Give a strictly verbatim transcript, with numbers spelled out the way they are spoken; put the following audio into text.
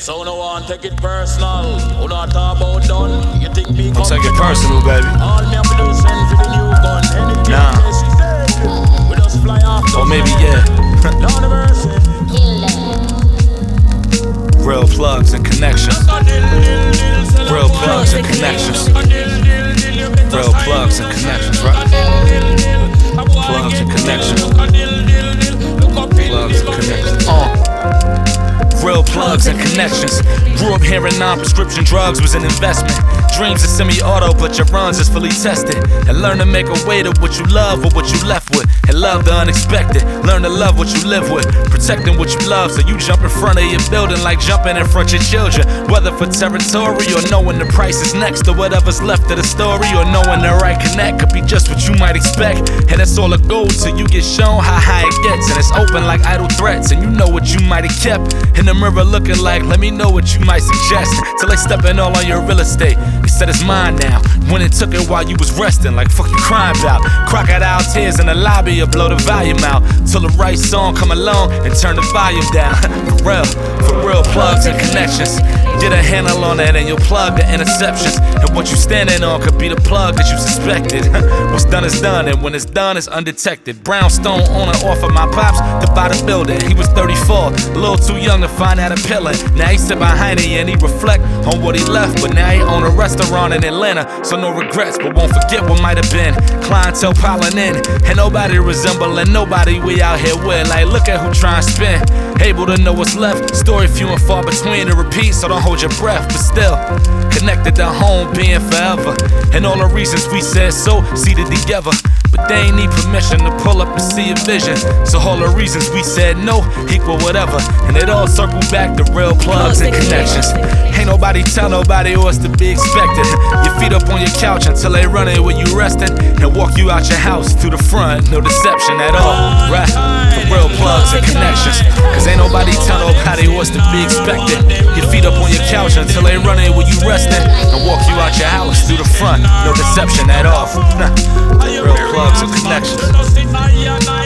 So no one take it personal. Who not talk about done? You think me Don't take it personal, baby. All me have to do is send for the new gun. Anything nah. she said, we just fly off. Or maybe yeah. Down the mercy. Real plugs and connections. Real plugs and connections. Real plugs and connections, right? Plugs and connections. Plugs and connections. Uh. Real plugs and connections. Grew up hearing non-prescription drugs was an investment. Dreams are semi-auto, but your runs is fully tested. And learn to make a way to what you love or what you left with. And love the unexpected. Learn to love what you live with. Protecting what you love, so you jump in front of your building like jumping in front of your children. Whether for territory or knowing the price is next, or whatever's left of the story, or knowing the right connect could be just what you might expect. And it's all a goal till you get shown how high it gets. And it's open like idle threats, and you know what you might have kept. In the mirror looking like, let me know what you might suggest. Till they stepping all on your real estate. You said it's mine now. When it took it while you was resting, like fuck you crying about. Crocodile tears in the lobby, or blow the volume out. Till the right song come along and turn the volume down. For real, for real plugs and connections. Get a handle on that and you'll plug the interceptions. And what you standing on could be the plug that you suspected. What's done is done, and when it's done, it's undetected. Brownstone on and off of my pops to buy the building. He was thirty-four, a little too young to find out appealing. Now he sit behind it and he reflect on what he left. But now he own a restaurant in Atlanta, so no regrets, but won't forget what might have been. Clientele piling in, and nobody resembling nobody we out here with. Like look at who trying to spin. Able to know what's left. Story few and far between to repeat, so don't hold your breath. But still, connected to home, being forever. And all the reasons we said so, seated together. But they ain't need permission to pull up and see a vision. So all the reasons we said no equal whatever. And it all circle back to real plugs and connections. Ain't nobody tell nobody what's to be expected. Your feet up on your couch until they run in where you resting. And walk you out your house to the front, no deception at all. Right? For real plugs and connections. Cause ain't nobody tell nobody what's to be expected. Your feet up on your couch until they run in where you resting. And walk you out your house to the front, no deception at all. Real plugs and connections.